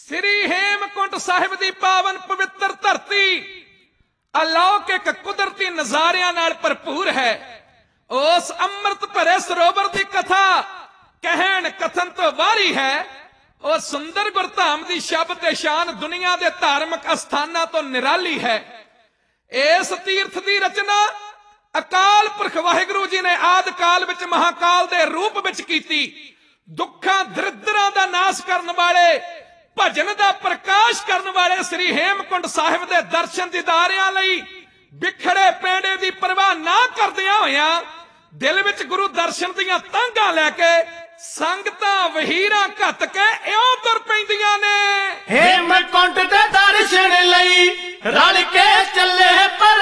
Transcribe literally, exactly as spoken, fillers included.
श्री हेमकुंट साहिब दी पावन पवित्र धरती अलौकिक कुदरती नजारियां नाल भरपूर है। उस अमृत भरे सरोवर की कथा कहन कथन तो वारी है। और सुंदर गुरधाम की शब्द ते शान दुनिया के धार्मिक अस्थानां तो निराली है। इस तीर्थ की रचना अकाल पुरख वाहिगुरू जी ने आदि काल विच महाकाल के रूप विच कीती। दुखां दरिद्रां दा नाश करन वाले, भजन का प्रकाश करने वाले श्री हेमकुंट साहिब के दर्शन दीदारियां लई बिखड़े पेंडे की परवाह ना करदियां होइयां दिल विच गुरु दर्शन दियां तांघां लैके संगतां वहीरां घत के इउं तुर पैंदियां ने। हेमकुंट दे दर्शन लई रल के चले